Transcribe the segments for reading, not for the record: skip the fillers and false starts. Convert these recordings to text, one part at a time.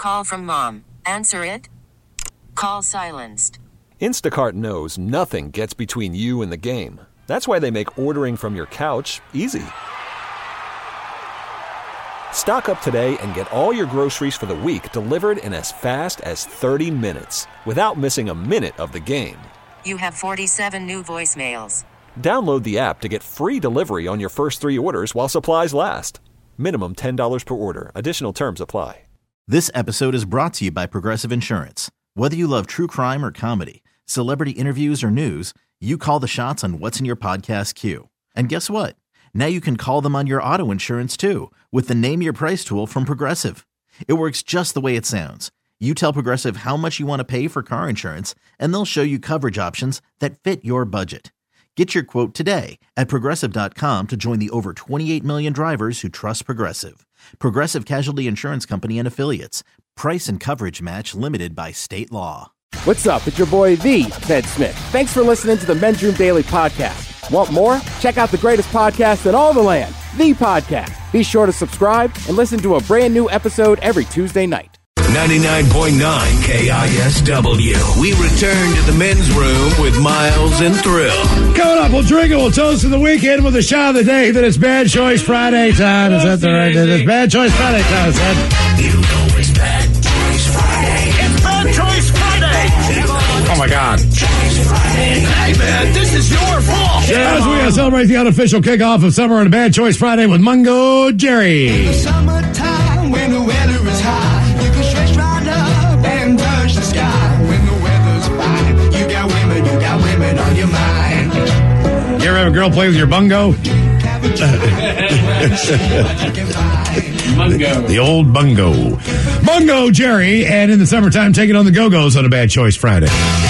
call from mom. Answer it. Call silenced. Instacart knows nothing gets between you and the game. That's why they make ordering from your couch easy. Stock up today and get all your groceries for the week delivered in as fast as 30 minutes without missing a minute of the game. You have 47 new voicemails. Download the app to get free delivery on your first 3 orders while supplies last. Minimum $10 per order. Additional terms apply. This episode is brought to you by Progressive Insurance. Whether you love true crime or comedy, celebrity interviews or news, you call the shots on what's in your podcast queue. And guess what? Now you can call them on your auto insurance too with the Name Your Price tool from Progressive. It works just the way it sounds. You tell Progressive how much you want to pay for car insurance, and they'll show you coverage options that fit your budget. Get your quote today at Progressive.com to join the over 28 million drivers who trust Progressive. Progressive Casualty Insurance Company and Affiliates. Price and coverage match limited by state law. What's up? It's your boy, The Ted Smith. Thanks for listening to the Men's Room Daily Podcast. Want more? Check out the greatest podcast in all the land, The Podcast. Be sure to subscribe and listen to a brand new episode every Tuesday night. 99.9 KISW. We return to the men's room with Miles and Thrill. Coming up, we'll drink and we'll toast to the weekend with a shot of the day. Then it's Bad Choice Friday time. Is that the right? It's Bad Choice Friday time. Is that? You know it's Bad Choice Friday. It's Bad Choice Friday. Oh my God. Hey man, this is your fault. As we celebrate the unofficial kickoff of summer on a Bad Choice Friday with Mungo Jerry. In the summertime when the weather is high, you can stretch right up and touch the sky. When the weather's fine, you got women on your mind. You ever have a girl play with your bungo? Mungo. The old bungo. Mungo Jerry, and in the summertime, taking on the Go-Go's on a Bad Choice Friday.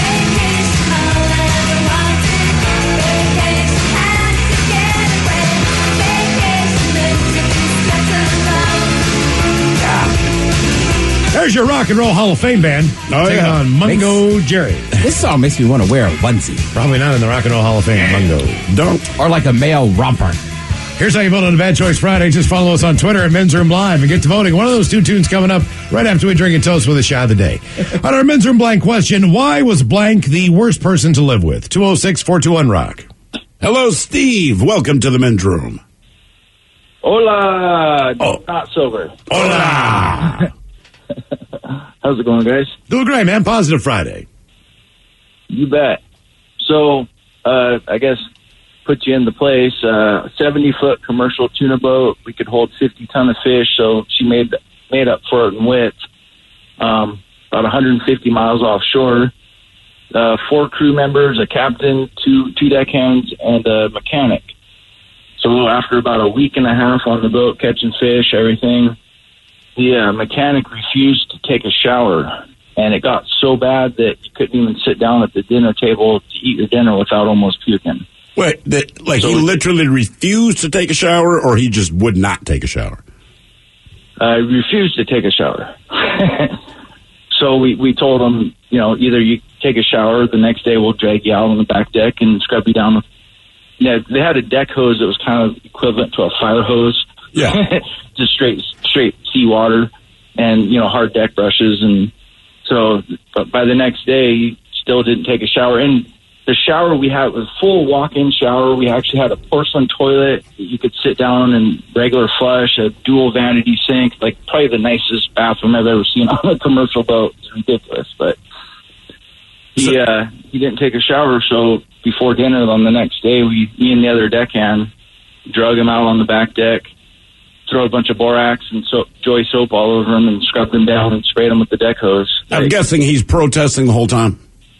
There's your Rock and Roll Hall of Fame band. Taking on Mungo Jerry. This song makes me want to wear a onesie. Probably not in the Rock and Roll Hall of Fame, Mungo. Don't. Or like a male romper. Here's how you vote on a Bad Choice Friday. Just follow us on Twitter at Men's Room Live and get to voting. One of those two tunes coming up right after we drink and toast with a shot of the day. On our Men's Room Blank question, why was blank the worst person to live with? 206-421-ROCK. Hello, Steve. Welcome to the Men's Room. Hola, not sober. Hola. How's it going, guys? Doing great, man. Positive Friday. You bet. So, I guess, put you into place. 70-foot commercial tuna boat. We could hold 50 ton of fish, so she made up for it in width. About 150 miles offshore. 4 crew members, a captain, two deckhands, and a mechanic. So after about a week and a half on the boat, catching fish, everything, the mechanic refused to take a shower, and it got so bad that you couldn't even sit down at the dinner table to eat your dinner without almost puking. Wait, he literally refused to take a shower, or he just would not take a shower? Refused to take a shower. So we told him, either you take a shower, the next day we'll drag you out on the back deck and scrub you down with. Yeah, they had a deck hose that was kind of equivalent to a fire hose. Yeah. Just straight seawater and, hard deck brushes. And so but by the next day, he still didn't take a shower. And the shower we had was a full walk-in shower. We actually had a porcelain toilet. You could sit down and regular flush, a dual vanity sink, like probably the nicest bathroom I've ever seen on a commercial boat. It's ridiculous. But he didn't take a shower. So before dinner on the next day, me and the other deckhand drug him out on the back deck, throw a bunch of borax and Joy soap all over him and scrubbed him down and sprayed him with the deck hose. I'm guessing he's protesting the whole time.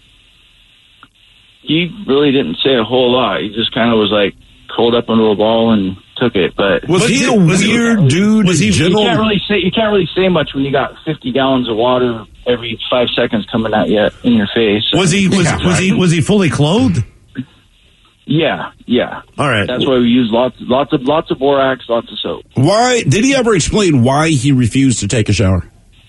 He really didn't say a whole lot. He just kind of was like curled up into a ball and took it. But was he a weird dude? Was he general? You can't really say much when you got 50 gallons of water every 5 seconds coming at you in your face. Was he fully clothed? Yeah. All right. That's why we use lots of borax, lots of soap. Why did he ever explain why he refused to take a shower?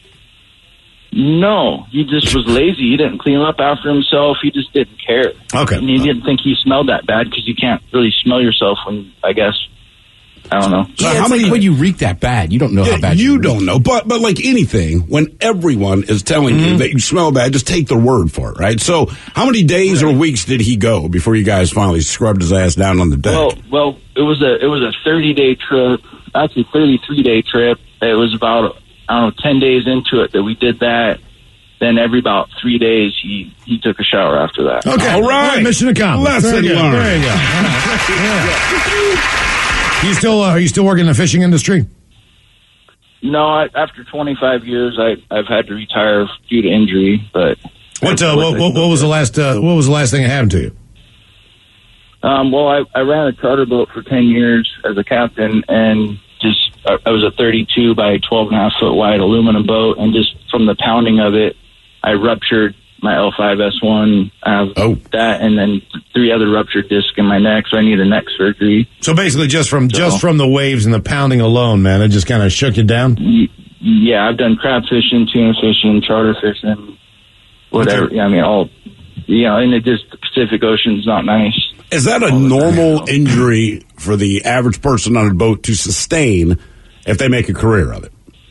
No, he just was lazy. He didn't clean up after himself. He just didn't care. Okay. And he didn't think he smelled that bad because you can't really smell yourself when, I guess, I don't know. Yeah, how many when you reek that bad, you don't know how bad you don't know. But like anything, when everyone is telling you that you smell bad, just take their word for it, right? So how many days or weeks did he go before you guys finally scrubbed his ass down on the deck? Well, it was a 30-day trip, actually 33-day trip. It was about 10 days into it that we did that. Then every about 3 days, he took a shower after that. Okay, all right. Mission accomplished. Lesson learned. There you go. Are you still working in the fishing industry? No, after 25 years, I've had to retire due to injury. But what was the last thing that happened to you? Well, I ran a charter boat for 10 years as a captain, and I was a 32 by 12.5 foot wide aluminum boat, and just from the pounding of it, I ruptured my L5S1. I have that, and then 3 other ruptured discs in my neck, so I need a neck surgery. So basically, just from the waves and the pounding alone, man, it just kind of shook you down. Yeah, I've done crab fishing, tuna fishing, charter fishing, whatever. Okay. I mean, all and it just the Pacific Ocean's not nice. Is that a normal injury for the average person on a boat to sustain if they make a career of it?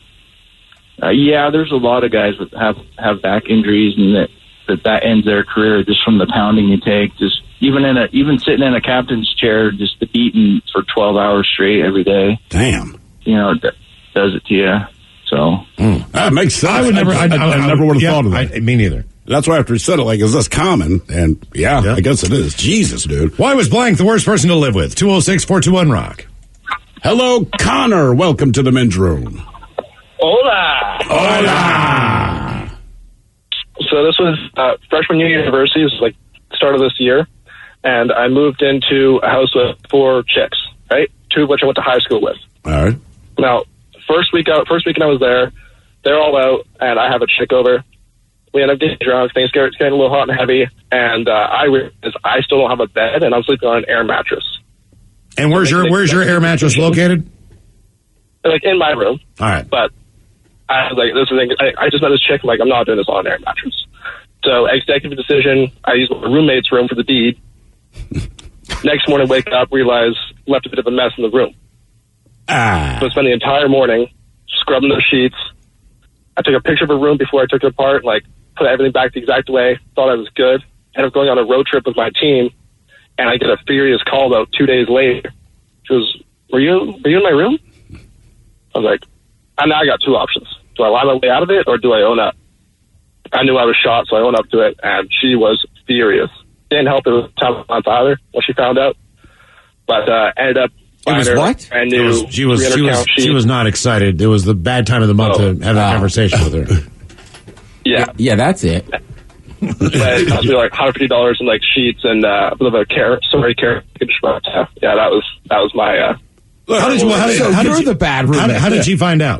Yeah, there's a lot of guys that have back injuries, and that ends their career just from the pounding you take. Just even sitting in a captain's chair, just the beating for 12 hours straight every day. Damn. That does it to you. So that makes sense. I never would have thought of that. Me neither. That's why after he said it, is this common? And I guess it is. Jesus, dude. Why was blank the worst person to live with? 206-421-ROCK. Hello, Connor. Welcome to the men's room. Hola. Hola. So this was freshman year at university. It was start of this year. And I moved into a house with 4 chicks, right? 2 of which I went to high school with. All right. Now, first weekend I was there. They're all out, and I have a chick over. We end up getting drunk. Things get a little hot and heavy. And I realized I still don't have a bed, and I'm sleeping on an air mattress. And where's your air mattress located? In my room. All right. But I was this is I just met this chick. I'm not doing this on an air mattress. So executive decision. I used my roommate's room for the deed. Next morning, wake up, realize left a bit of a mess in the room. So I spent the entire morning scrubbing the sheets. I took a picture of her room before I took it apart. Put everything back the exact way. Thought I was good. Ended up going on a road trip with my team, and I get a furious call about 2 days later. She goes, "Were you in my room?" I was like, and now I got 2 options. Do I lie my way out of it, or do I own up? I knew I was shot, so I owned up to it, and she was furious. Didn't help it was 10 months either when she found out. But ended up It was what? Brand new. She was not excited. It was the bad time of the month to have that conversation with her. Yeah, that's it. But it cost me like $150 in like sheets and a bit of a care package. Yeah, that was my. How did she find out?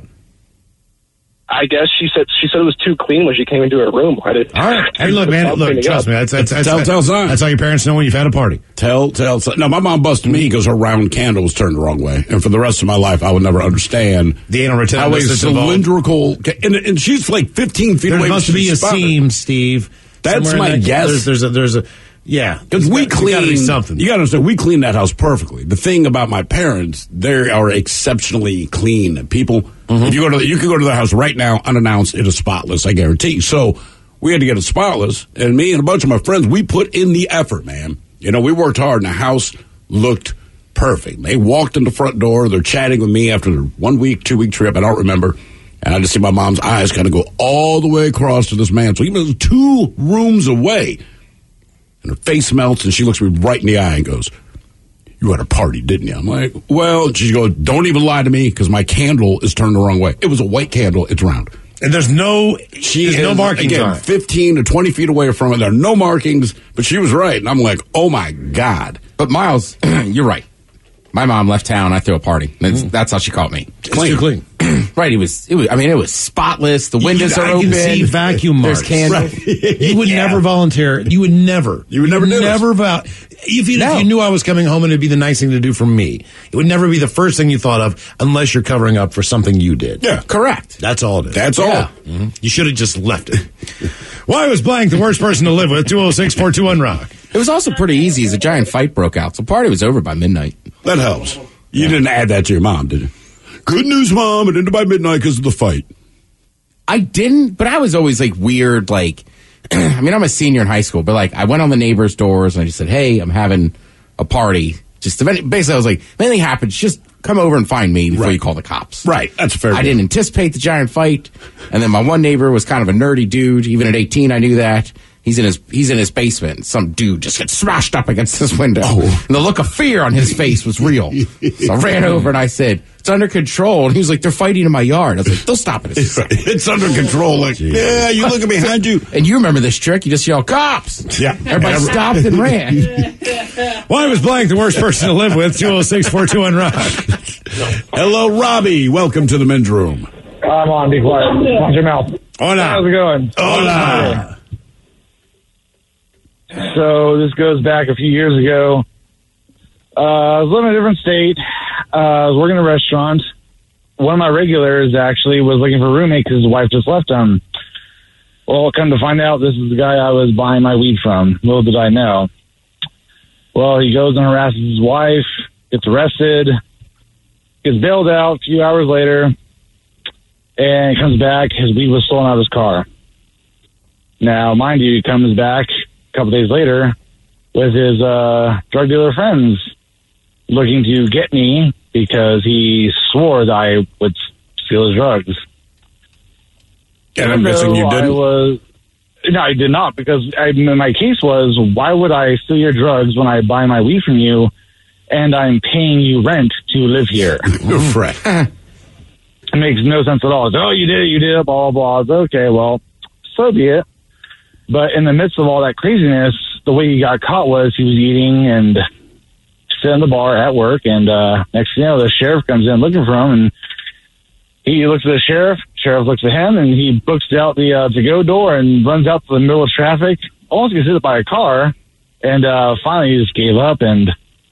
I guess she said it was too clean when she came into her room. All right. Hey, look, man. Look, trust me. That's telltale sign. That's how your parents know when you've had a party. Telltale sign. No, my mom busted me because her round candle was turned the wrong way, and for the rest of my life, I would never understand the anal retention. How a cylindrical, and she's like 15 feet away. There must be a seam, Steve. That's my guess. There's a. Yeah, because we clean something. You got to understand, we clean that house perfectly. The thing about my parents, they are exceptionally clean people. Mm-hmm. If you could go to their house right now, unannounced, it is spotless. I guarantee. So we had to get it spotless, and me and a bunch of my friends, we put in the effort, man. You know, we worked hard, and the house looked perfect. They walked in the front door. They're chatting with me after their 1 week, 2 week trip. I don't remember. And I just see my mom's eyes kind of go all the way across to this man. So even though 2 rooms away. And her face melts, and she looks me right in the eye and goes, "You had a party, didn't you?" I'm like, "Well," she goes, "Don't even lie to me, because my candle is turned the wrong way. It was a white candle. It's round." And there's no markings again, on it. 15 to 20 feet away from it. There are no markings, but she was right. And I'm like, oh, my God. But, Miles, you're right. My mom left town. I threw a party. That's how she caught me. Clean. Too clean. Right. It was spotless. The windows are open. I can see vacuum marks. There's candles. Right. You would never volunteer. You would never do it. Even if you knew I was coming home and it'd be the nice thing to do for me, it would never be the first thing you thought of unless you're covering up for something you did. Yeah. Correct. That's all it is. That's all. Mm-hmm. You should have just left it. Why was blank the worst person to live with? 206-421-ROCK. It was also pretty easy as a giant fight broke out. So the party was over by midnight. That helps. You didn't add that to your mom, did you? Good news, Mom. It ended by midnight because of the fight. I didn't, but I was always like weird, like, I mean, I'm a senior in high school, but like I went on the neighbors' doors and I just said, hey, I'm having a party. Just basically, I was like, if anything happens, just come over and find me before you call the cops. Right, that's fair. I didn't anticipate the giant fight. And then my one neighbor was kind of a nerdy dude. Even at 18, I knew that. He's in his basement. Some dude just gets smashed up against this window. And the look of fear on his face was real. So I ran over and I said, it's under control. And he was like, they're fighting in my yard. I was like, they'll stop it. It's under control. Like, yeah, you looking behind you. And you remember this trick. You just yell, cops. Yeah. Everybody stopped and ran. Why was blank the worst person to live with? 206-421-ROCK. Hello, Robbie. Welcome to the men's room. I'm on. Be quiet. Watch your mouth. Hola. How's it going? Hola. So this goes back a few years ago. I was living in a different state. I was working in a restaurant. One of my regulars actually was looking for a roommate because his wife just left him. Well, come to find out, this is the guy I was buying my weed from. Little did I know. Well, he goes and harasses his wife, gets arrested, gets bailed out a few hours later, and he comes back. His weed was stolen out of his car. Now, mind you, he comes back a couple days later with his drug dealer friends looking to get me because he swore that I would steal his drugs. And I'm guessing you didn't? No, I did not, because my case was, why would I steal your drugs when I buy my weed from you and I'm paying you rent to live here? Right. It makes no sense at all. It's, oh, you did it, blah, blah, blah. Okay, well, so be it. But in the midst of all that craziness, the way he got caught was he was eating and sitting in the bar at work, and next thing you know, the sheriff comes in looking for him, and he looks at the sheriff looks at him, and he books out the to-go door and runs out to the middle of traffic, almost gets hit by a car, and finally he just gave up, and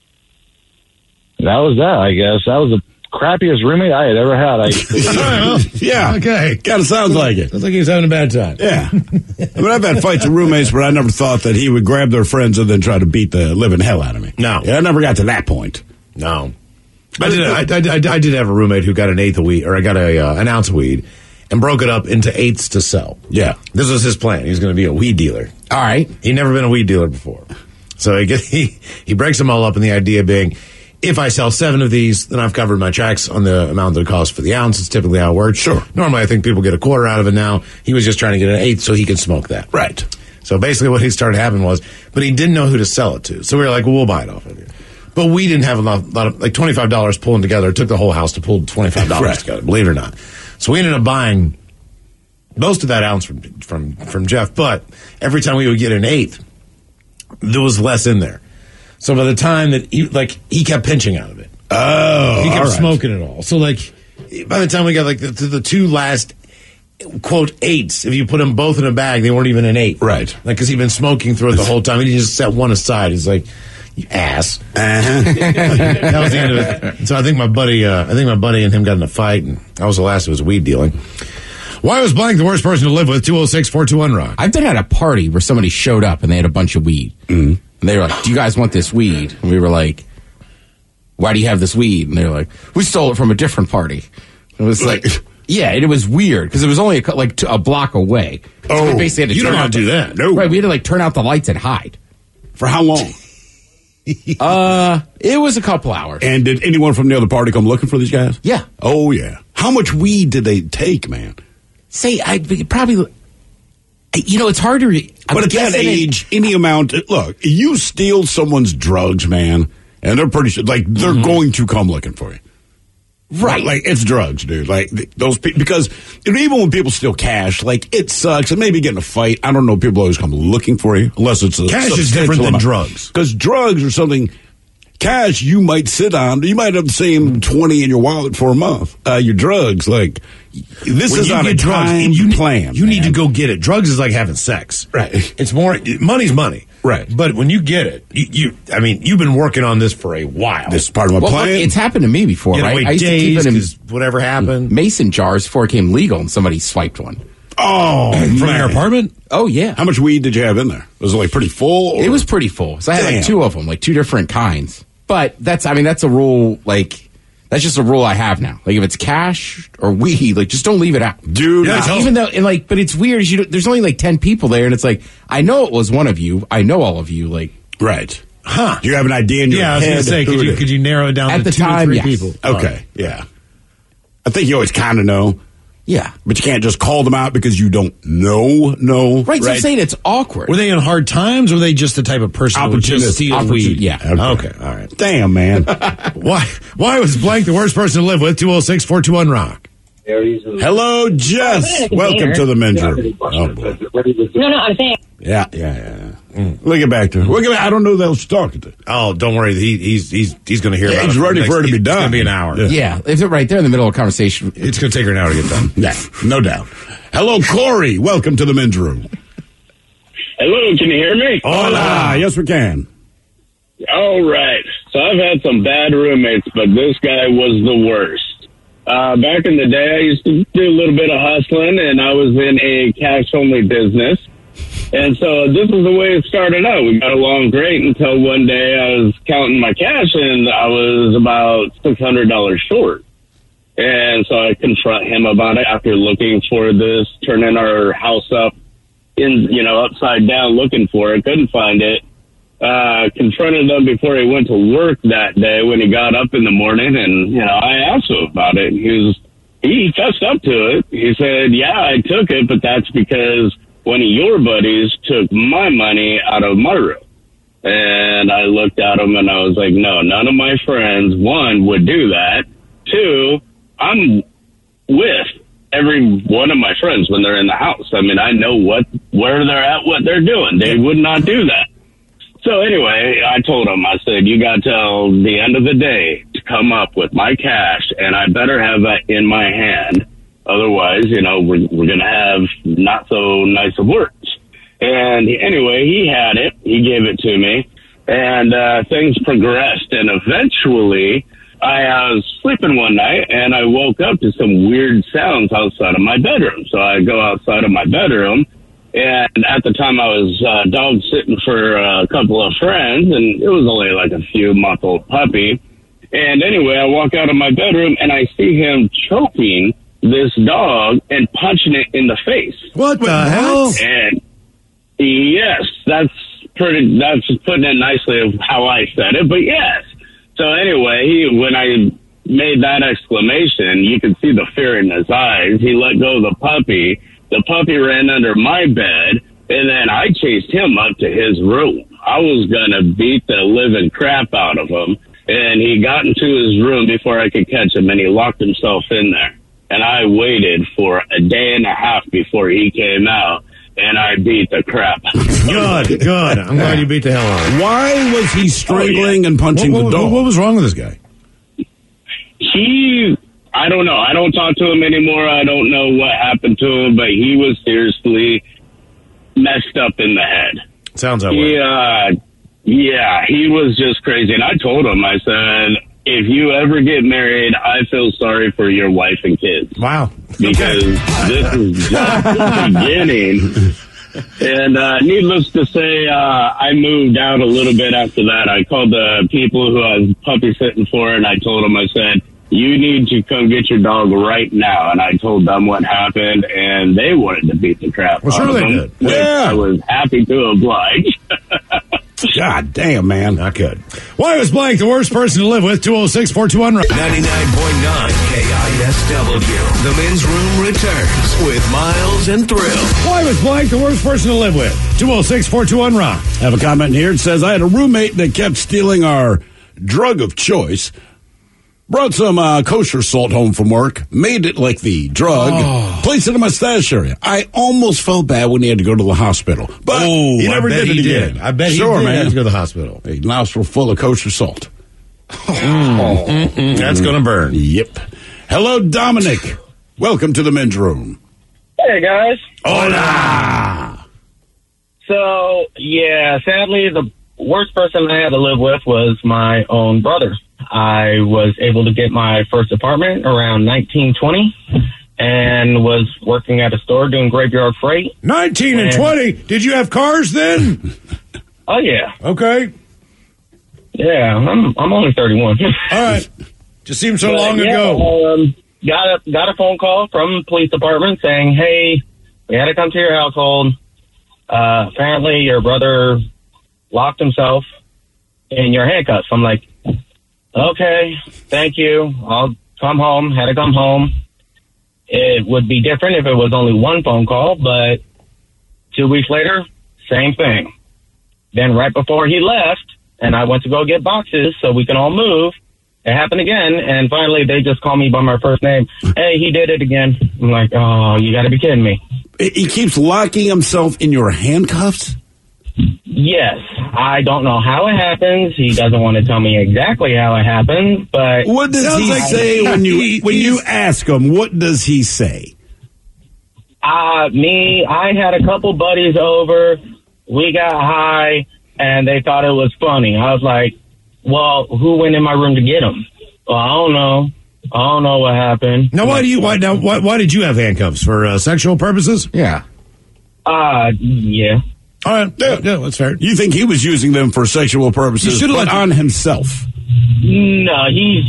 that was that, I guess. That was the crappiest roommate I had ever had. Yeah. Okay. Kind of sounds like it. Sounds like he was having a bad time. Yeah. I mean, I've had fights with roommates, but I never thought that he would grab their friends and then try to beat the living hell out of me. No. Yeah, I never got to that point. No. I did have a roommate who got an eighth of weed, or I got an ounce of weed, and broke it up into eighths to sell. Yeah. This was his plan. He was going to be a weed dealer. All right. He'd never been a weed dealer before. So he breaks them all up, and the idea being, if I sell 7 of these, then I've covered my tracks on the amount that it costs for the ounce. It's typically how it works. Sure. Normally, I think people get a quarter out of it now. He was just trying to get an eighth so he could smoke that. Right. So basically what he started happening was, but he didn't know who to sell it to. So we were like, well, we'll buy it off of you. But we didn't have a lot of, like $25 pulling together. It took the whole house to pull $25 together, believe it or not. So we ended up buying most of that ounce from Jeff, but every time we would get an eighth, there was less in there. So by the time that he kept pinching out of it. Oh, he kept smoking it all. So by the time we got to the 2 last quote eights, if you put them both in a bag, they weren't even an 8. Right. Because he'd been smoking through it the whole time. He just set one aside. He's like, you ass. That was the end of it. So I think my buddy and him got in a fight, and that was the last of his weed dealing. Why was blank the worst person to live with? 206-421-ROCK. I've been at a party where somebody showed up and they had a bunch of weed. Mm-hmm. And they were like, do you guys want this weed? And we were like, why do you have this weed? And they were like, we stole it from a different party. It was like, yeah, and it was weird because it was only a block away. So we basically had to you don't want to do that. No. Right, we had to turn out the lights and hide. For how long? It was a couple hours. And did anyone from the other party come looking for these guys? Yeah. Oh, yeah. How much weed did they take, man? Say, I'd probably... it's hard to... But at that age, any amount... Look, you steal someone's drugs, man, and they're pretty sure... they're going to come looking for you. Right. It's drugs, dude. Those people... Because even when people steal cash, it sucks. And maybe get in a fight. I don't know. People always come looking for you. Unless it's a... Cash is different than drugs. Because drugs are something... Cash, you might sit on. You might have the same 20 in your wallet for a month. Your drugs, this is on a time plan. You need to go get it. Drugs is like having sex. Right. It's more, money's money. Right. But when you get it, you've been working on this for a while. This is part of my plan. It's happened to me before, right? I used to keep it in whatever happened. Mason jars before it became legal and somebody swiped one. Oh, from your apartment? Oh, yeah. How much weed did you have in there? Was it pretty full? Or? It was pretty full. So I had 2 of them, 2 different kinds. But that's a rule, That's just a rule I have now. Like if it's cash or weed, like just don't leave it out, dude. Even though, and like, but it's weird. There's only like 10 people there, and it's like I know it was one of you. I know all of you. Like, right? Huh? Do you have an idea in your head? I was going to say, could you narrow it down at to the 2 time, or 3 yes. people? Okay, yeah. I think you always kind of know. Yeah, but you can't just call them out because you don't know. Right, so I'm saying it's awkward. Were they in hard times, or were they just the type of person who would just steal weed? Yeah. Okay, all right. Damn, man. Why was blank the worst person to live with? 206-421-ROCK. Hello, Jess. Welcome to the men's room. Oh, boy. No, I'm saying. Yeah. Look at back to her. I don't know that she's talking to. Oh, don't worry. He's going to hear about it. He's ready for her to be done. It's going to be an hour. Yeah, if they're right there in the middle of a conversation. It's going to take her an hour to get done. Yeah, no doubt. Hello, Corey. Welcome to the men's room. Hello, can you hear me? Hola. Yes, we can. All right. So I've had some bad roommates, but this guy was the worst. Back in the day, I used to do a little bit of hustling, and I was in a cash-only business. And so this is the way it started out. We got along great until one day I was counting my cash, and I was about $600 short. And so I confront him about it after looking for this, turning our house upside down, looking for it, couldn't find it. Confronted him before he went to work that day when he got up in the morning, and I asked him about it. He fessed up to it. He said, "Yeah, I took it, but that's because one of your buddies took my money out of my room." And I looked at him and I was like, "No, none of my friends, 1, would do that. 2, I'm with every one of my friends when they're in the house. I mean, I know where they're at, what they're doing. They would not do that." So anyway, I told him, I said, "You got till the end of the day to come up with my cash, and I better have that in my hand. Otherwise, we're going to have not so nice of words." And anyway, he had it. He gave it to me, and things progressed. And eventually, I was sleeping one night, and I woke up to some weird sounds outside of my bedroom. So I go outside of my bedroom. And at the time, I was dog sitting for a couple of friends, and it was only like a few-month-old puppy. And anyway, I walk out of my bedroom, and I see him choking this dog and punching it in the face. What the hell? And yes, that's putting it nicely of how I said it, but yes. So anyway, when I made that exclamation, you could see the fear in his eyes. He let go of the puppy. The puppy ran under my bed, and then I chased him up to his room. I was going to beat the living crap out of him, and he got into his room before I could catch him, and he locked himself in there. And I waited for a day and a half before he came out, and I beat the crap out of him. Good. I'm glad you beat the hell out of him. Why was he strangling and punching the dog? What was wrong with this guy? I don't know. I don't talk to him anymore. I don't know what happened to him, but he was seriously messed up in the head. Sounds that way. Yeah, he was just crazy. And I told him, I said, "If you ever get married, I feel sorry for your wife and kids." Wow. Because this is just the beginning. And needless to say, I moved out a little bit after that. I called the people who I was puppy sitting for, and I told them, I said, "You need to come get your dog right now." And I told them what happened, and they wanted to beat the crap out of him. Yeah. I was happy to oblige. God damn, man. Not good. Why was blank the worst person to live with? 206-421-ROCK. 99.9 KISW. The men's room returns with Miles and Thrill. Why was blank the worst person to live with? 206-421-ROCK. I have a comment here. It says, "I had a roommate that kept stealing our drug of choice. Brought some kosher salt home from work, made it like the drug, placed it in my stash area. I almost felt bad when he had to go to the hospital. But he never did it again. I bet he did have to go to the hospital. A nostril full of kosher salt. That's going to burn. Yep. Hello, Dominic. Welcome to the men's room. Hey, guys. Hola. So, yeah, sadly, the worst person I had to live with was my own brother. I was able to get my first apartment around 1920 and was working at a store doing graveyard freight. 19 and 20? Did you have cars then? Oh, yeah. Okay. Yeah, I'm only 31. All right. Just seems so But, long yeah, ago. Got a phone call from the police department saying, hey, we had to come to your household. Apparently your brother locked himself in your handcuffs. I'm like, okay, thank you. I'll come home. Had to come home. It would be different if it was only one phone call, but 2 weeks later, same thing. Then right before he left, and I went to go get boxes so we can all move, it happened again, and finally they just call me by my first name. Hey, he did it again. I'm like, oh, you got to be kidding me. He keeps locking himself in your handcuffs? Yes. I don't know how it happens. He doesn't want to tell me exactly how it happens, but... What does he say when you ask him? What does he say? I had a couple buddies over. We got high, and they thought it was funny. I was like, well, who went in my room to get him? Well, I don't know. I don't know what happened. Now, why did you have handcuffs? For sexual purposes? Yeah. Yeah. All right. Yeah, that's fair. You think he was using them for sexual purposes, but on himself? No,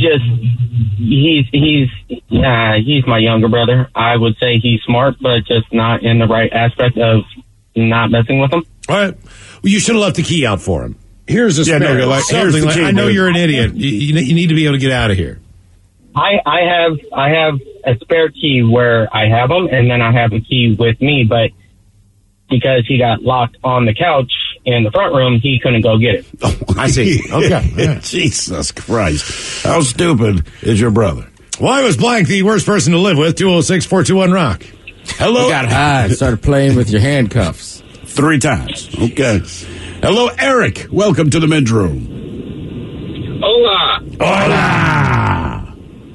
he's my younger brother. I would say he's smart, but just not in the right aspect of not messing with him. All right. Well, you should have left the key out for him. Here's a spare. Here's the key, I know you're an idiot. You need to be able to get out of here. I have a spare key where I have them, and then I have a key with me, but because he got locked on the couch in the front room, he couldn't go get it. Oh, I see. Okay. Yeah. Jesus Christ. How stupid is your brother? Why was blank the worst person to live with? 206-421-ROCK. Hello. You got high and started playing with your handcuffs. 3 times. Okay. Hello, Eric. Welcome to the men's room. Hola. Hola.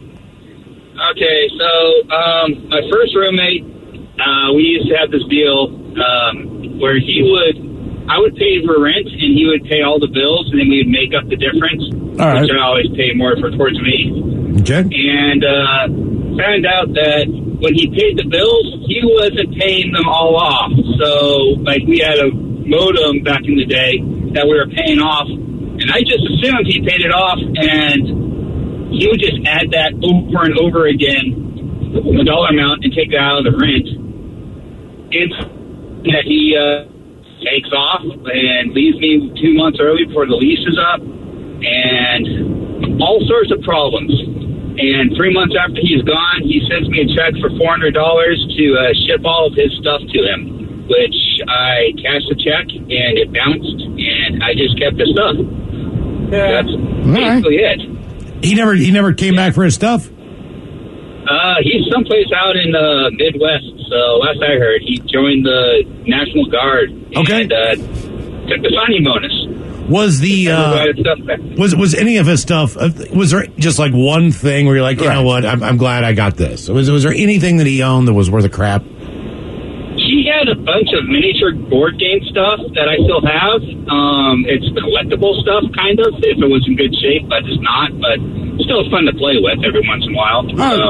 Okay, so my first roommate, we used to have this deal where I would pay for rent and he would pay all the bills, and then we would make up the difference, right. which I always pay more towards me. Okay. And found out that when he paid the bills, he wasn't paying them all off. So, like, we had a modem back in the day that we were paying off, and I just assumed he paid it off, and he would just add that over and over again, the dollar amount, and take that out of the rent. And that he takes off and leaves me 2 months early before the lease is up, and all sorts of problems. And 3 months after he's gone, he sends me a check for $400 to ship all of his stuff to him, which I cashed the check, and it bounced, and I just kept the stuff. That's basically it. He never came back for his stuff? He's someplace out in the Midwest, so last I heard, he joined the National Guard and took the signing bonus. Was was any of his stuff? Was there just like one thing where you're like, you know what? I'm glad I got this. Was there anything that he owned that was worth a crap? He had a bunch of miniature board game stuff that I still have. It's collectible stuff, kind of. If it was in good shape, but it's not. But still fun to play with every once in a while.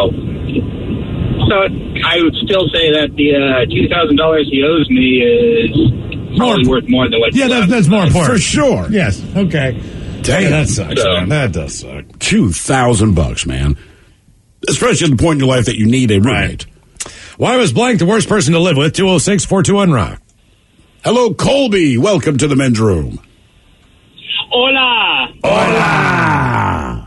So I would still say that the $2,000 he owes me is probably worth more than what. Yeah, that's more important for sure. Yes. Okay. Dang, that sucks. Man. That does suck. $2,000, man. Especially at the point in your life that you need a roommate. Why was blank the worst person to live with? 206-421-ROCK. Hello, Colby. Welcome to the men's room. Hola. Hola.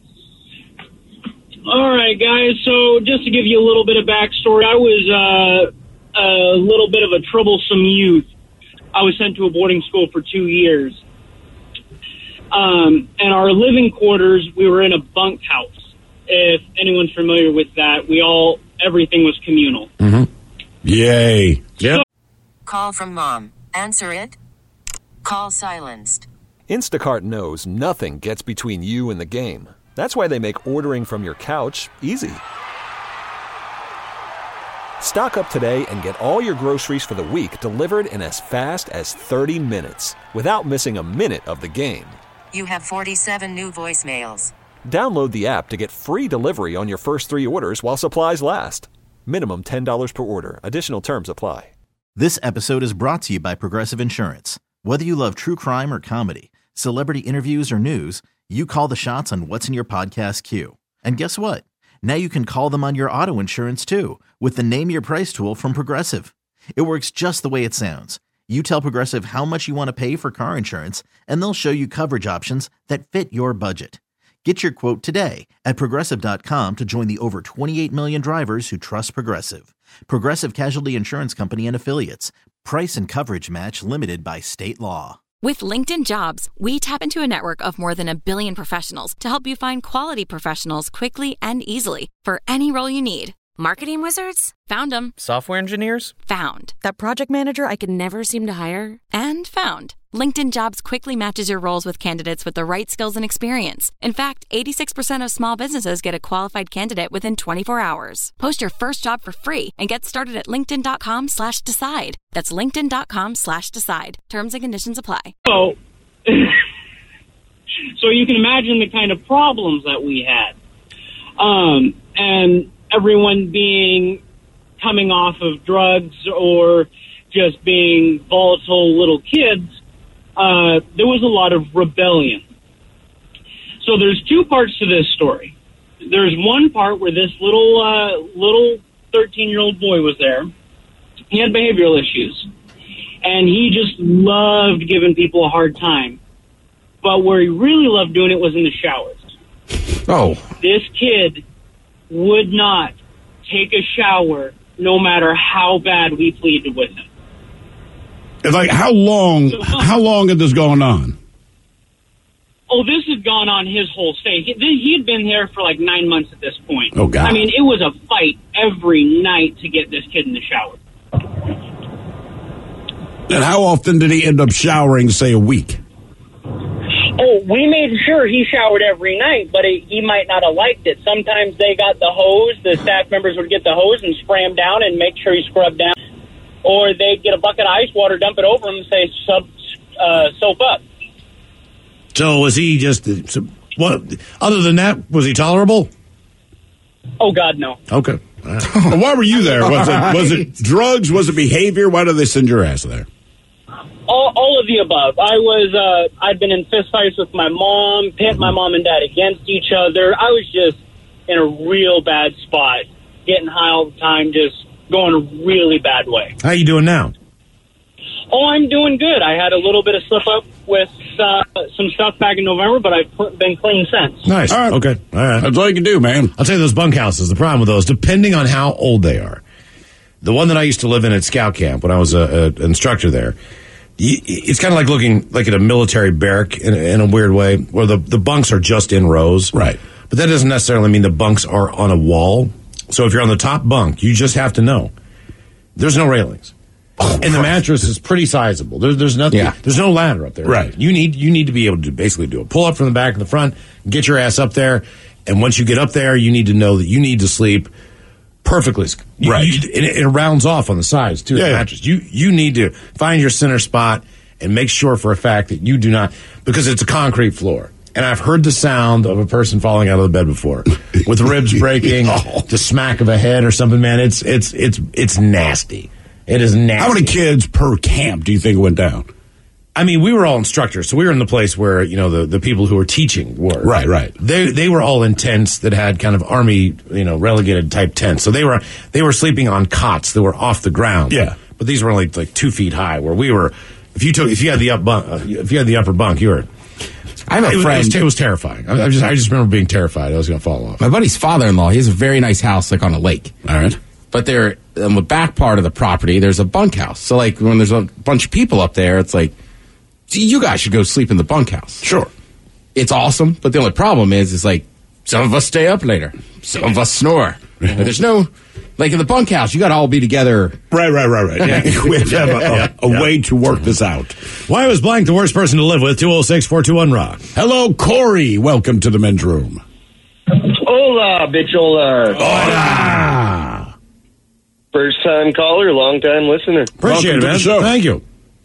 All right, guys. So just to give you a little bit of backstory, I was a little bit of a troublesome youth. I was sent to a boarding school for 2 years. And our living quarters, we were in a bunk house. If anyone's familiar with that, everything was communal. Mm-hmm. Yay. Yep. Call from mom. Answer it. Call silenced. Instacart knows nothing gets between you and the game. That's why they make ordering from your couch easy. Stock up today and get all your groceries for the week delivered in as fast as 30 minutes without missing a minute of the game. You have 47 new voicemails. Download the app to get free delivery on your first 3 orders while supplies last. Minimum $10 per order. Additional terms apply. This episode is brought to you by Progressive Insurance. Whether you love true crime or comedy, celebrity interviews or news, you call the shots on what's in your podcast queue. And guess what? Now you can call them on your auto insurance too with the Name Your Price tool from Progressive. It works just the way it sounds. You tell Progressive how much you want to pay for car insurance, and they'll show you coverage options that fit your budget. Get your quote today at Progressive.com to join the over 28 million drivers who trust Progressive. Progressive Casualty Insurance Company and Affiliates. Price and coverage match limited by state law. With LinkedIn Jobs, we tap into a network of more than 1 billion professionals to help you find quality professionals quickly and easily for any role you need. Marketing wizards? Found them. Software engineers? Found. That project manager I could never seem to hire? And found. LinkedIn Jobs quickly matches your roles with candidates with the right skills and experience. In fact, 86% of small businesses get a qualified candidate within 24 hours. Post your first job for free and get started at linkedin.com/decide. That's linkedin.com/decide. Terms and conditions apply. So you can imagine the kind of problems that we had. And everyone coming off of drugs or just being volatile little kids, there was a lot of rebellion. So there's two parts to this story. There's one part where this little 13-year-old boy was there. He had behavioral issues, and he just loved giving people a hard time. But where he really loved doing it was in the showers. Oh. This kid would not take a shower no matter how bad we pleaded with him. It's like, how long had this going on? Oh, this had gone on his whole stay. He had been there for like 9 months at this point. Oh, God. I mean, it was a fight every night to get this kid in the shower. And how often did he end up showering, say, a week? Oh, we made sure he showered every night, but he might not have liked it. Sometimes they got the hose. The staff members would get the hose and spray him down and make sure he scrubbed down. Or they'd get a bucket of ice water, dump it over him, and say, soap up. So was he just, what? Other than that, was he tolerable? Oh, God, no. Okay. Why were you there? Was it drugs? Was it behavior? Why did they send your ass there? All of the above. I'd been in fistfights with my mom, pit my mom and dad against each other. I was just in a real bad spot, getting high all the time, just going a really bad way. How you doing now? Oh, I'm doing good. I had a little bit of slip up with some stuff back in November, but I've been clean since. Nice. All right. Okay. All right. That's all you can do, man. I'll tell you, those bunkhouses, the problem with those, depending on how old they are. The one that I used to live in at Scout Camp when I was an instructor there, it's kind of like looking like at a military barrack in a weird way, where the bunks are just in rows. Right. But that doesn't necessarily mean the bunks are on a wall. So if you're on the top bunk, you just have to know there's no railings. And the mattress is pretty sizable. There's nothing. Yeah. There's no ladder up there. Right. You need to be able to basically do a pull up from the back and the front, get your ass up there, and once you get up there, you need to know that you need to sleep perfectly. Right. It rounds off on the sides too. The mattress. You need to find your center spot and make sure for a fact that you do not, because it's a concrete floor. And I've heard the sound of a person falling out of the bed before, with ribs breaking, the smack of a head or something. Man, it's nasty. It is nasty. How many kids per camp do you think went down? I mean, we were all instructors, so we were in the place where, the people who were teaching were. Right. They were all in tents that had kind of army, relegated type tents. So they were sleeping on cots that were off the ground. Yeah. But these were only like 2 feet high, where we were. If you had the upper bunk, you were. I have a friend. It was terrifying. I just remember being terrified I was going to fall off. My buddy's father-in-law, he has a very nice house, like on a lake. All right. But there, on the back part of the property, there's a bunkhouse. So, like, when there's a bunch of people up there, it's like, you guys should go sleep in the bunkhouse. Sure. It's awesome, but the only problem is like, some of us stay up later. Some of us snore. There's no, like in the bunkhouse, you got to all be together. Right. Yeah. We have to have a way to work this out. Why was blank the worst person to live with? 206-421-ROCK. Hello, Corey. Welcome to the men's room. Hola, bichola. Hola. First time caller, long time listener. Appreciate it, man. Thank you.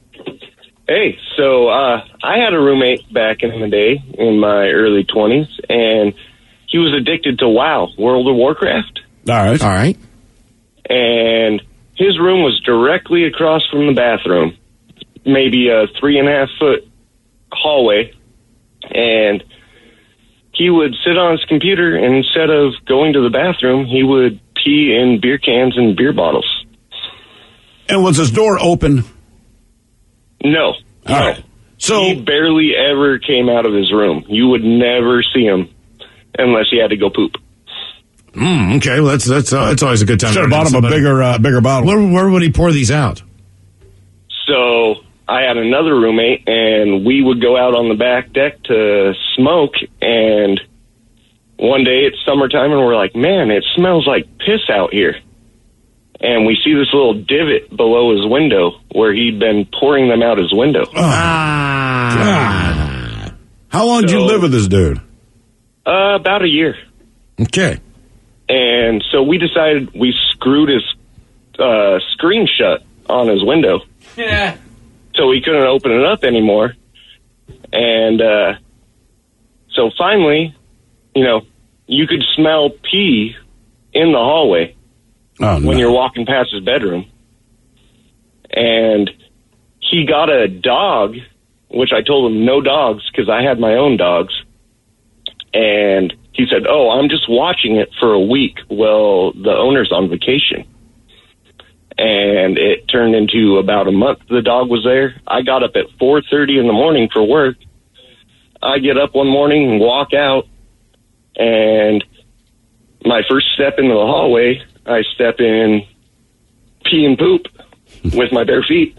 Hey, so I had a roommate back in the day, in my early 20s, and he was addicted to WoW, World of Warcraft. All right. And his room was directly across from the bathroom, maybe a 3.5 foot hallway. And he would sit on his computer, and instead of going to the bathroom, he would pee in beer cans and beer bottles. And was his door open? No. All right. So he barely ever came out of his room. You would never see him unless he had to go poop. Okay, well, that's always a good time. Should have bought him a bigger bottle. Where would he pour these out? So I had another roommate, and we would go out on the back deck to smoke, and one day it's summertime, and we're like, man, it smells like piss out here. And we see this little divot below his window where he'd been pouring them out his window. How long did you live with this dude? About a year. Okay. And so we decided we screwed his screen shut on his window. Yeah. So he couldn't open it up anymore. And so finally, you could smell pee in the hallway when you're walking past his bedroom. And he got a dog, which I told him no dogs because I had my own dogs. And he said, oh, I'm just watching it for a week. Well, the owner's on vacation. And it turned into about a month the dog was there. I got up at 4:30 in the morning for work. I get up one morning and walk out, and my first step into the hallway, I step in pee and poop with my bare feet.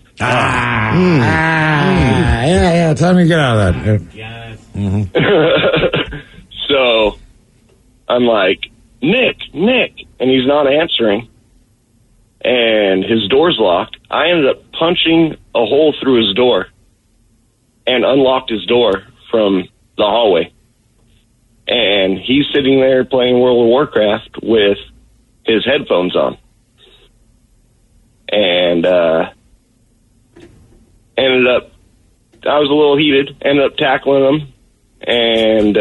Yeah, time to get out of that. Yeah. Mm-hmm. So I'm like, Nick, and he's not answering. And his door's locked. I ended up punching a hole through his door and unlocked his door from the hallway. And he's sitting there playing World of Warcraft with his headphones on. And I was a little heated, ended up tackling him, and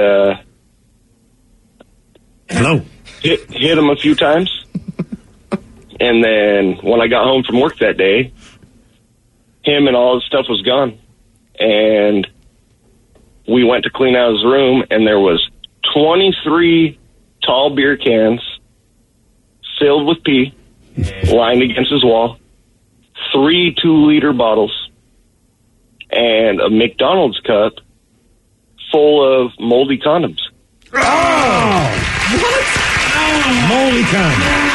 hit him a few times. And then when I got home from work that day, him and all his stuff was gone. And we went to clean out his room, and there was 23 tall beer cans filled with pee lined against his wall, 3 2-liter bottles, and a McDonald's cup full of moldy condoms. Oh! What? Moldy condoms.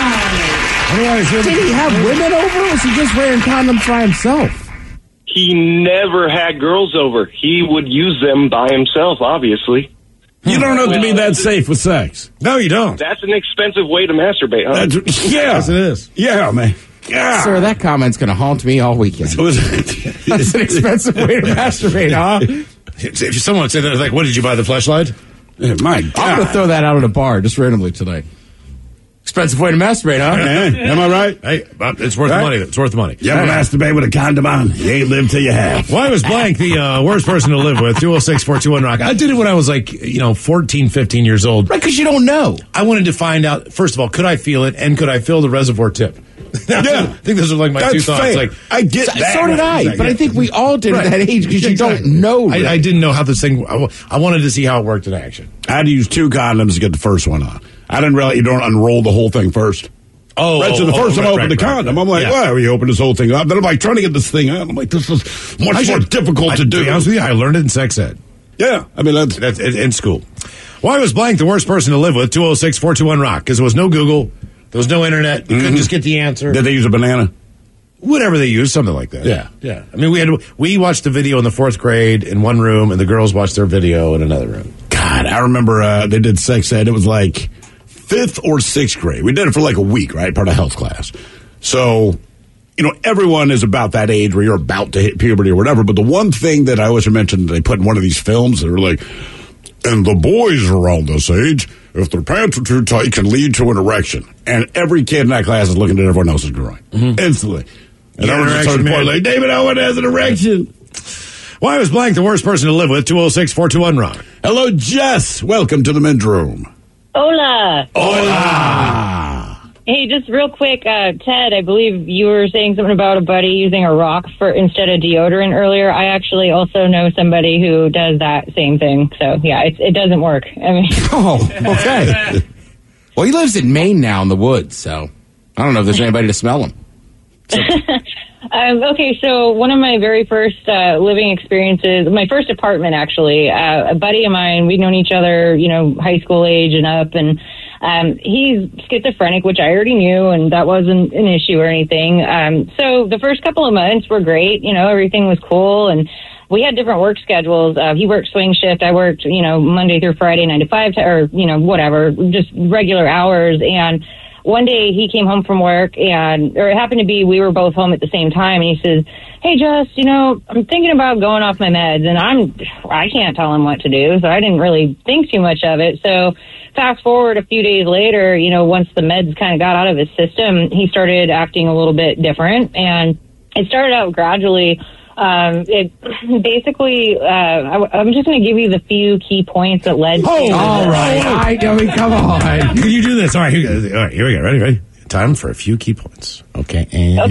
Did he have women over, or was he just wearing condoms by himself? He never had girls over. He would use them by himself, obviously. You don't have to be that safe with sex. No, you don't. That's an expensive way to masturbate, huh? Yes, it is. Yeah, man. Yeah. Sir, that comment's going to haunt me all weekend. That's an expensive way to masturbate, huh? If someone said that, like, what, did you buy the fleshlight? My God. I'm going to throw that out at a bar just randomly tonight. Expensive way to masturbate, huh? Am I right? Hey, it's worth the money. It's worth the money. You ever masturbate with a condom on? You ain't lived till you have. Why was blank the worst person to live with? 206-421-ROCK. I did it when I was like, 14, 15 years old. Right, because you don't know. I wanted to find out, first of all, could I feel it, and could I fill the reservoir tip? I think those are like my two thoughts. Fair. Like, I get that. So did I, but I think we all did at that age because you don't know. I didn't know how this thing. I wanted to see how it worked in action. I had to use 2 condoms to get the first one on. I didn't realize you don't unroll the whole thing first. So the first time I opened the condom, I'm like, well, you open this whole thing up. Then I'm like, trying to get this thing out. I'm like, this is much more difficult to do. To be honest with you, I learned it in sex ed. Yeah, I mean, that's in school. Why was blank the worst person to live with? 206-421-ROCK. Because there was no Google. There was no internet. You couldn't just get the answer. Did they use a banana? Whatever they used, something like that. Yeah. I mean, we watched the video in the 4th grade in one room, and the girls watched their video in another room. God, I remember they did sex ed. It was like 5th or 6th grade. We did it for like a week, right? Part of health class. So, everyone is about that age where you're about to hit puberty or whatever. But the one thing that I always mentioned, they put in one of these films, they were like, and the boys around this age, if their pants are too tight, can lead to an erection. And every kid in that class is looking at everyone else's groin. Instantly. And I was just starting to point like, David Owen has an erection. Why was blank the worst person to live with? 206-421-ROCK. Hello, Jess. Welcome to the men's room. Hola. Hola. Hey, just real quick, Ted, I believe you were saying something about a buddy using a rock instead of deodorant earlier. I actually also know somebody who does that same thing. So, yeah, it doesn't work. I mean, Oh, okay. Well, he lives in Maine now in the woods, so I don't know if there's anybody to smell him. Okay, so one of my very first living experiences, my first apartment actually, a buddy of mine, we'd known each other, high school age and up, and he's schizophrenic, which I already knew, and that wasn't an issue or anything. So the first couple of months were great, everything was cool, and we had different work schedules. He worked swing shift, I worked, Monday through Friday, 9 to 5, or, whatever, just regular hours, and one day he came home from work or it happened to be we were both home at the same time, and he says, "Hey, Jess, I'm thinking about going off my meds," and I can't tell him what to do, so I didn't really think too much of it. So fast forward a few days later, once the meds kind of got out of his system, he started acting a little bit different, and it started out gradually. It basically, I'm just going to give you the few key points that led to... all right. Come on. You do this. All right, here we go. Ready? Time for a few key points. Okay.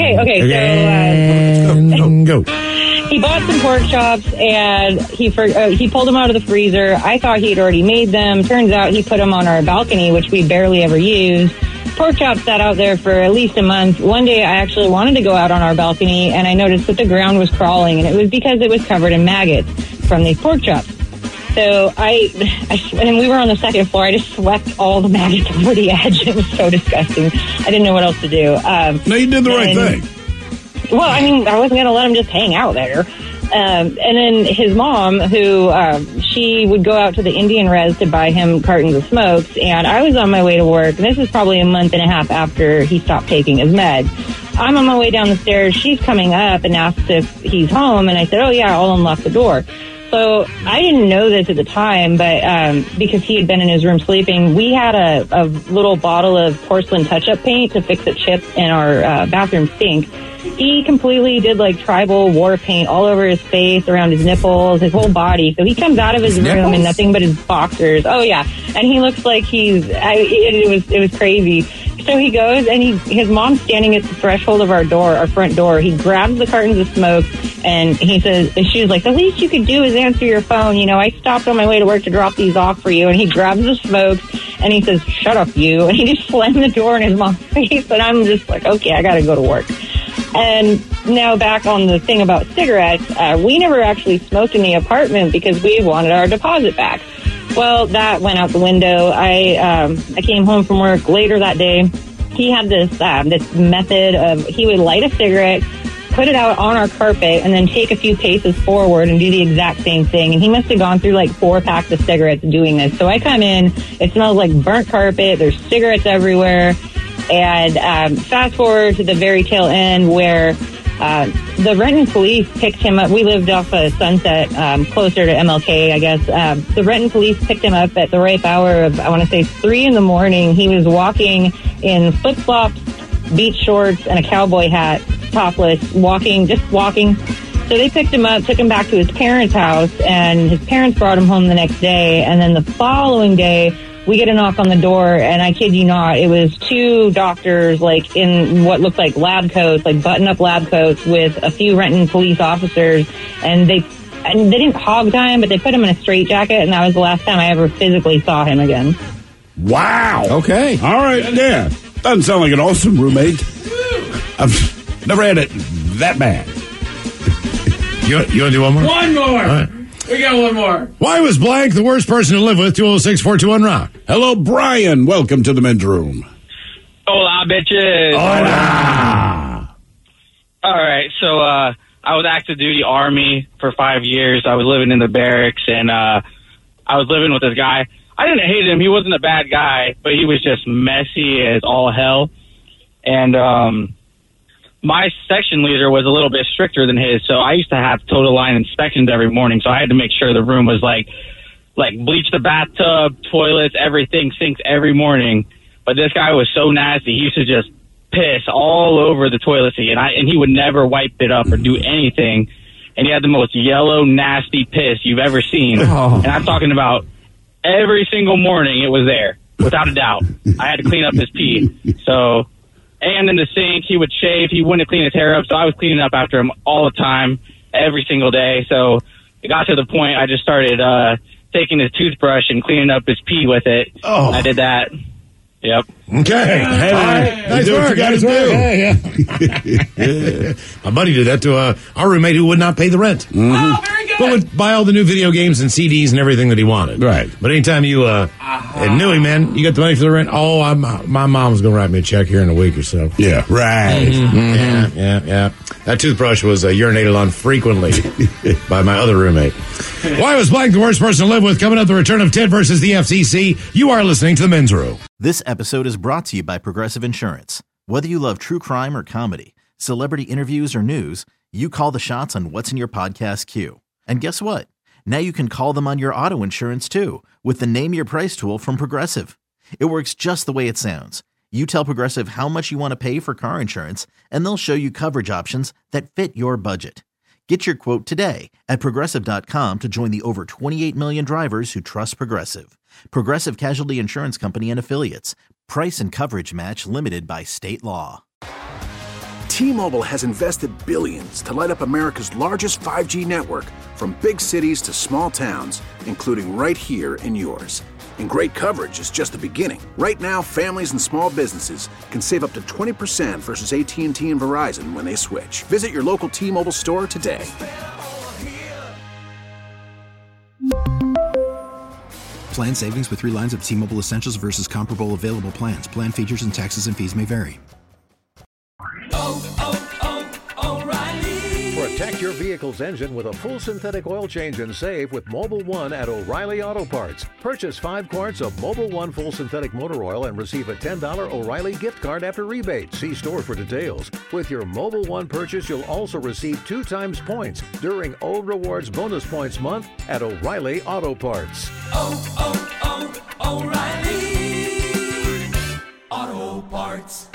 Okay, so... go. He bought some pork chops, and he pulled them out of the freezer. I thought he'd already made them. Turns out he put them on our balcony, which we barely ever used. Pork chops sat out there for at least a month. One day I actually wanted to go out on our balcony, and I noticed that the ground was crawling, and it was because it was covered in maggots from these pork chops. So and we were on the second floor. I just swept all the maggots over the edge. It was so disgusting. I didn't know what else to do. No, you did the right thing. Well, I mean, I wasn't going to let him just hang out there. And then his mom, who she would go out to the Indian res to buy him cartons of smokes, and I was on my way to work, and this was probably a month and a half after he stopped taking his meds. I'm on my way down the stairs. She's coming up and asks if he's home, and I said, "Oh, yeah, I'll unlock the door." So I didn't know this at the time, but because he had been in his room sleeping, we had a little bottle of porcelain touch-up paint to fix a chip in our bathroom sink. He completely did like tribal war paint all over his face, around his nipples, his whole body. So he comes out of his room in nothing but his boxers. Oh yeah, and he looks like it was crazy. So he goes, and his mom's standing at the threshold of our front door. He grabs the cartons of smoke, and he says, and she was like, "The least you could do is answer your phone. I stopped on my way to work to drop these off for you." And he grabs the smokes, and he says, "Shut up, you." And he just slammed the door in his mom's face, and I'm just like, okay, I gotta go to work. And now back on the thing about cigarettes, we never actually smoked in the apartment because we wanted our deposit back. Well, that went out the window. I came home from work later that day. He had this method of, he would light a cigarette, put it out on our carpet, and then take a few paces forward and do the exact same thing. And he must have gone through like 4 packs of cigarettes doing this. So I come in, it smells like burnt carpet, there's cigarettes everywhere. And fast forward to the very tail end where the Renton police picked him up. We lived off of Sunset, closer to MLK, I guess. The Renton police picked him up at the ripe hour of, I want to say, 3 in the morning. He was walking in flip-flops, beach shorts, and a cowboy hat, topless, just walking. So they picked him up, took him back to his parents' house, and his parents brought him home the next day. And then the following day, we get a knock on the door, and I kid you not, it was 2 doctors, like, in what looked like lab coats, like button-up lab coats, with a few Renton police officers, and they didn't hog tie him, but they put him in a straitjacket, and that was the last time I ever physically saw him again. Wow. Okay. All right, yeah. Doesn't sound like an awesome roommate. I've never had it that bad. You want to do one more? One more. All right. We got one more. Why was blank the worst person to live with? 206-421-ROCK. Hello, Brian. Welcome to the men's room. Hola, bitches. Hola. All right, so I was active duty Army for 5 years. I was living in the barracks, and I was living with this guy. I didn't hate him. He wasn't a bad guy, but he was just messy as all hell. And my section leader was a little bit stricter than his, so I used to have total line inspections every morning, so I had to make sure the room was like bleach the bathtub, toilets, everything, sinks every morning. But this guy was so nasty, he used to just piss all over the toilet seat, and he would never wipe it up or do anything. And he had the most yellow, nasty piss you've ever seen. Oh. And I'm talking about every single morning it was there. without a doubt. I had to clean up his pee. So, and in the sink, he would shave. He wouldn't clean his hair up, so I was cleaning up after him all the time, every single day. So it got to the point I just started taking his toothbrush and cleaning up his pee with it. Oh. I did that. Yep. Okay. Hey, all right. Nice work. Nice work. Yeah. My buddy did that to our roommate who would not pay the rent. Mm-hmm. Oh, very good. But would buy all the new video games and CDs and everything that he wanted. Right. But anytime you knew him, man, you got the money for the rent. Oh, my mom's going to write me a check here in a week or so. Yeah. Right. Mm-hmm. Yeah. That toothbrush was urinated on frequently by my other roommate. Why was blank the worst person to live with? Coming up, the return of Ted versus the FCC. You are listening to The Men's Room. This episode is brought to you by Progressive Insurance. Whether you love true crime or comedy, celebrity interviews or news, you call the shots on what's in your podcast queue. And guess what? Now you can call them on your auto insurance too with the Name Your Price tool from Progressive. It works just the way it sounds. You tell Progressive how much you want to pay for car insurance, and they'll show you coverage options that fit your budget. Get your quote today at Progressive.com to join the over 28 million drivers who trust Progressive. Progressive Casualty Insurance Company and Affiliates. Price and coverage match limited by state law. T-Mobile has invested billions to light up America's largest 5G network, from big cities to small towns, including right here in yours. And great coverage is just the beginning. Right now, families and small businesses can save up to 20% versus AT&T and Verizon when they switch. Visit your local T-Mobile store today. Plan savings with 3 lines of T-Mobile Essentials versus comparable available plans. Plan features and taxes and fees may vary. Protect your vehicle's engine with a full synthetic oil change and save with Mobil 1 at O'Reilly Auto Parts. Purchase 5 quarts of Mobil 1 full synthetic motor oil and receive a $10 O'Reilly gift card after rebate. See store for details. With your Mobil 1 purchase, you'll also receive 2 times points during O Rewards Bonus Points Month at O'Reilly Auto Parts. O'Reilly Auto Parts.